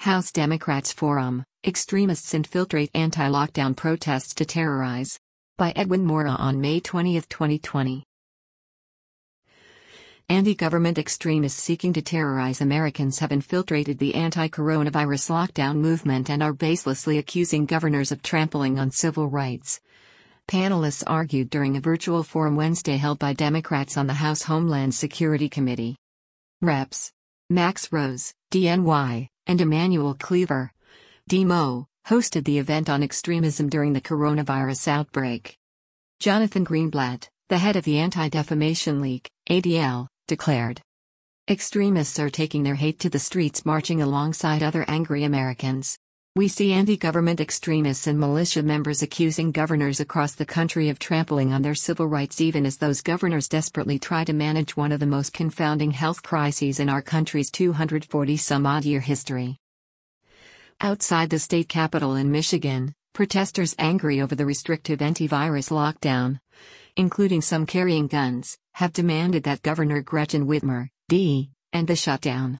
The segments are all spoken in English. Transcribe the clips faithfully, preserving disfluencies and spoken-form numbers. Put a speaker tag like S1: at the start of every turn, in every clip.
S1: House Democrats Forum, Extremists Infiltrate Anti-Lockdown Protests to Terrorize. By Edwin Mora on May twentieth, twenty twenty. Anti-government extremists seeking to terrorize Americans have infiltrated the anti-coronavirus lockdown movement and are baselessly accusing governors of trampling on civil rights. Panelists argued during a virtual forum Wednesday held by Democrats on the House Homeland Security Committee. Reps Max Rose, D N Y, and Emmanuel Cleaver, D M O, hosted the event on extremism during the coronavirus outbreak. Jonathan Greenblatt, the head of the Anti-Defamation League, A D L, declared, "Extremists are taking their hate to the streets, marching alongside other angry Americans. We see anti-government extremists and militia members accusing governors across the country of trampling on their civil rights, even as those governors desperately try to manage one of the most confounding health crises in our country's two hundred forty some odd year history." Outside the state capitol in Michigan, protesters angry over the restrictive antivirus lockdown, including some carrying guns, have demanded that Governor Gretchen Whitmer, D, end the shutdown.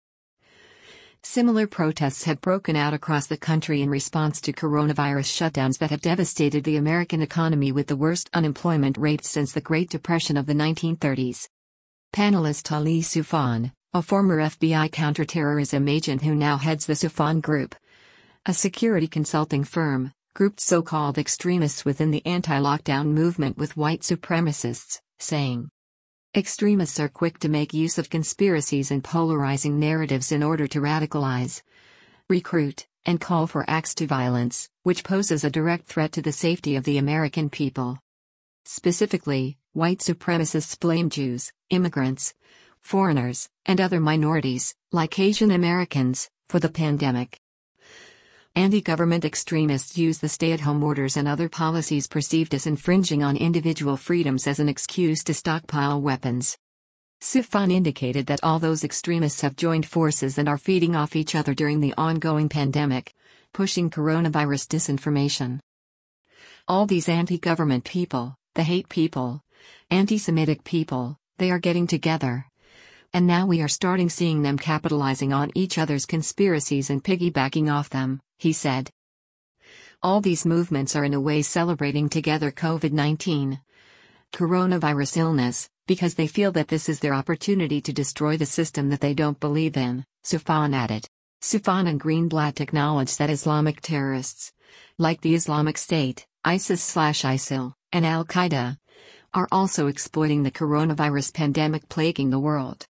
S1: Similar protests have broken out across the country in response to coronavirus shutdowns that have devastated the American economy with the worst unemployment rate since the Great Depression of the nineteen thirties. Panelist Ali Soufan, a former F B I counterterrorism agent who now heads the Soufan Group, a security consulting firm, grouped so-called extremists within the anti-lockdown movement with white supremacists, saying, "Extremists are quick to make use of conspiracies and polarizing narratives in order to radicalize, recruit, and call for acts to violence, which poses a direct threat to the safety of the American people." Specifically, white supremacists blame Jews, immigrants, foreigners, and other minorities, like Asian Americans, for the pandemic. Anti-government extremists use the stay-at-home orders and other policies perceived as infringing on individual freedoms as an excuse to stockpile weapons. Soufan indicated that all those extremists have joined forces and are feeding off each other during the ongoing pandemic, pushing coronavirus disinformation. All these anti-government people, the hate people, anti-Semitic people, they are getting together. And now we are starting seeing them capitalizing on each other's conspiracies and piggybacking off them, he said. All these movements are in a way celebrating together COVID nineteen, coronavirus illness, because they feel that this is their opportunity to destroy the system that they don't believe in, Soufan added. Soufan and Greenblatt acknowledged that Islamic terrorists, like the Islamic State, ISIS/ISIL, and Al-Qaeda, are also exploiting the coronavirus pandemic plaguing the world.